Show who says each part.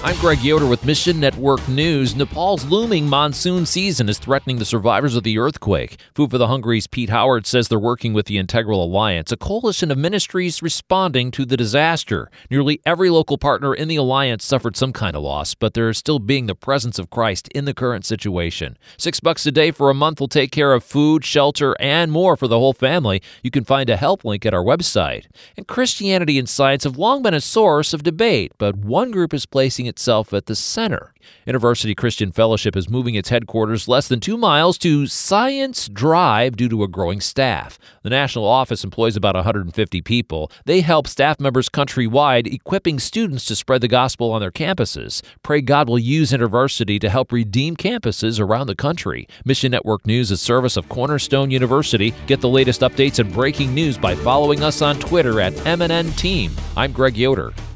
Speaker 1: I'm Greg Yoder with Mission Network News. Nepal's looming monsoon season is threatening the survivors of the earthquake. Food for the Hungry's Pete Howard says they're working with the Integral Alliance, a coalition of ministries responding to the disaster. Nearly every local partner in the alliance suffered some kind of loss, but they're still being the presence of Christ in the current situation. $6 a day for a month will take care of food, shelter, and more for the whole family. You can find a help link at our website. And Christianity and science have long been a source of debate, but one group is placing itself at the center. University Christian Fellowship is moving its headquarters less than 2 miles to Science Drive due to a growing staff. The national office employs about 150 people. They help staff members countrywide, equipping students to spread the gospel on their campuses. Pray God will use InterVarsity to help redeem campuses around the country. Mission Network News is a service of Cornerstone University. Get the latest updates and breaking news by following us on Twitter at MNN Team. I'm Greg Yoder.